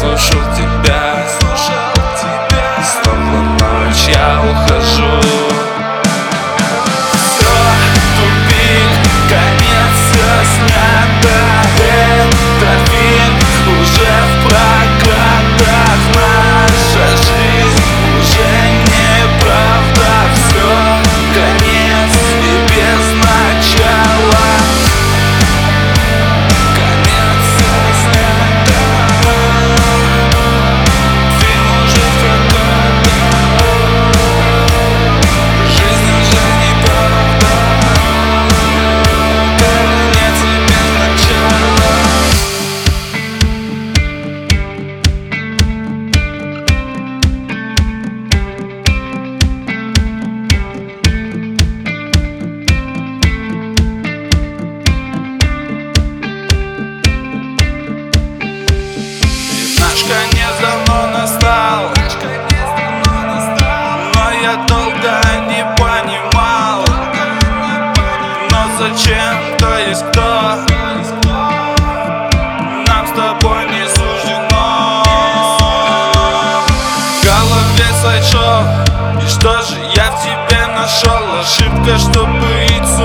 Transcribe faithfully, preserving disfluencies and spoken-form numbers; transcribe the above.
слушал тебя, снова ночь, я ухожу. Все, тупик, конец, все снято. Этот фильм уже в прокатах. Наша жизнь уже неправда. Все, конец и без начала. Конец, все снято. Фильм уже в прокатах. Жизнь уже неправда. Конец и без начала. Наш конец давно настал, но я долго не понимал, но зачем, то есть кто, нам с тобой не суждено. В голове слайд-шоу, и что же я в тебе нашел? Ошибка, что быть